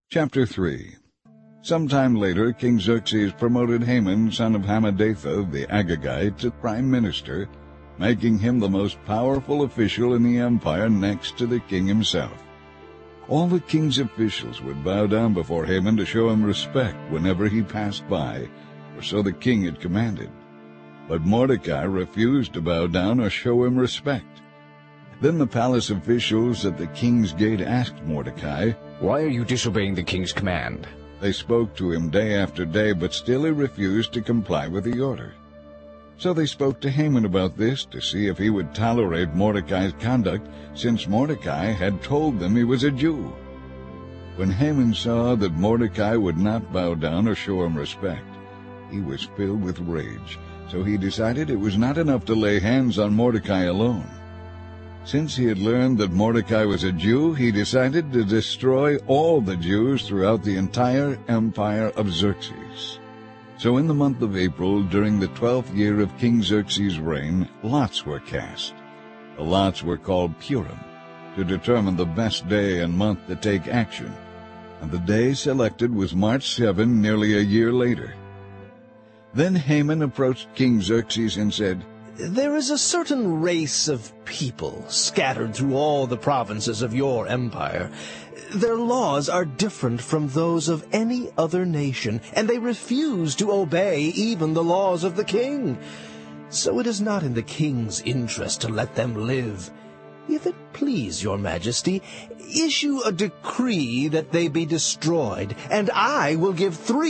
Chapter 3. Sometime later, King Xerxes promoted Haman, son of Hammedatha, the Agagite, to prime minister, making him the most powerful official in the empire next to the king himself. All the king's officials would bow down before Haman to show him respect whenever he passed by, or so the king had commanded. But Mordecai refused to bow down or show him respect. Then the palace officials at the king's gate asked Mordecai, "Why are you disobeying the king's command?" They spoke to him day after day, but still he refused to comply with the order. So they spoke to Haman about this to see if he would tolerate Mordecai's conduct, since Mordecai had told them he was a Jew. When Haman saw that Mordecai would not bow down or show him respect, he was filled with rage, so he decided it was not enough to lay hands on Mordecai alone. Since he had learned that Mordecai was a Jew, he decided to destroy all the Jews throughout the entire empire of Xerxes. So in the month of April, during the 12th year of King Xerxes' reign, lots were cast. The lots were called Purim, to determine the best day and month to take action, and the day selected was March 7, nearly a year later. Then Haman approached King Xerxes and said, "There is a certain race of people scattered through all the provinces of your empire. Their laws are different from those of any other nation, and they refuse to obey even the laws of the king. So it is not in the king's interest to let them live. If it please your majesty, issue a decree that they be destroyed, and I will give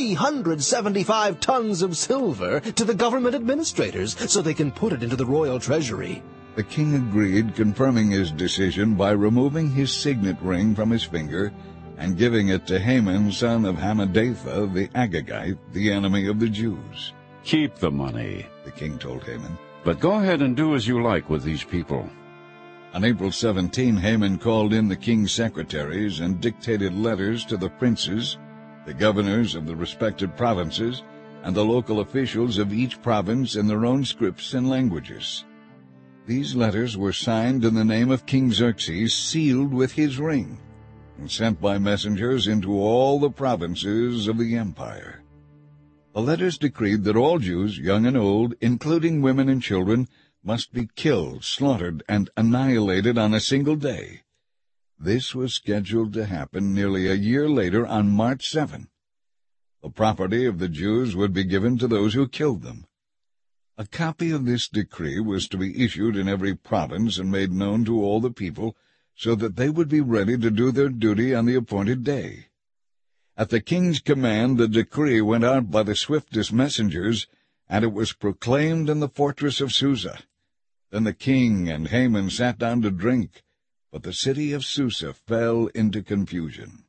375 tons of silver to the government administrators so they can put it into the royal treasury." The king agreed, confirming his decision by removing his signet ring from his finger and giving it to Haman, son of Hammedatha, the Agagite, the enemy of the Jews. "Keep the money," the king told Haman, "but go ahead and do as you like with these people." On April 17, Haman called in the king's secretaries and dictated letters to the princes, the governors of the respective provinces, and the local officials of each province in their own scripts and languages. These letters were signed in the name of King Xerxes, sealed with his ring, and sent by messengers into all the provinces of the empire. The letters decreed that all Jews, young and old, including women and children, must be killed, slaughtered, and annihilated on a single day. This was scheduled to happen nearly a year later on March 7. The property of the Jews would be given to those who killed them. A copy of this decree was to be issued in every province and made known to all the people, so that they would be ready to do their duty on the appointed day. At the king's command, the decree went out by the swiftest messengers, and it was proclaimed in the fortress of Susa. Then the king and Haman sat down to drink, but the city of Susa fell into confusion.